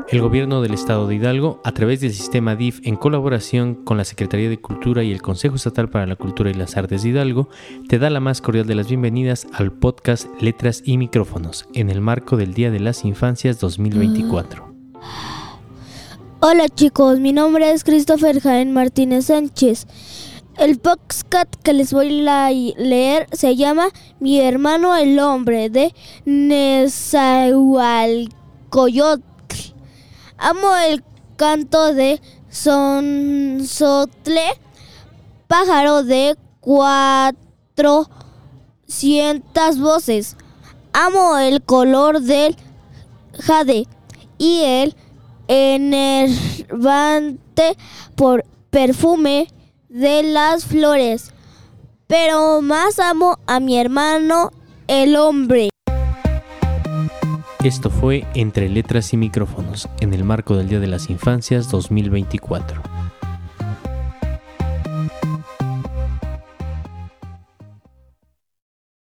El Gobierno del Estado de Hidalgo, a través del sistema DIF, en colaboración con la Secretaría de Cultura y el Consejo Estatal para la Cultura y las Artes de Hidalgo, te da la más cordial de las bienvenidas al podcast Letras y Micrófonos, en el marco del Día de las Infancias 2024. Hola chicos, mi nombre es Christopher Jaén Martínez Sánchez. El podcast que les voy a leer se llama Mi hermano el hombre, de Nezahualcóyotl. Amo el canto de Zonzotle, pájaro de 400 voces. Amo el color del jade y el enervante perfume de las flores, pero más amo a mi hermano el hombre. Esto fue Entre Letras y Micrófonos, en el marco del Día de las Infancias 2024.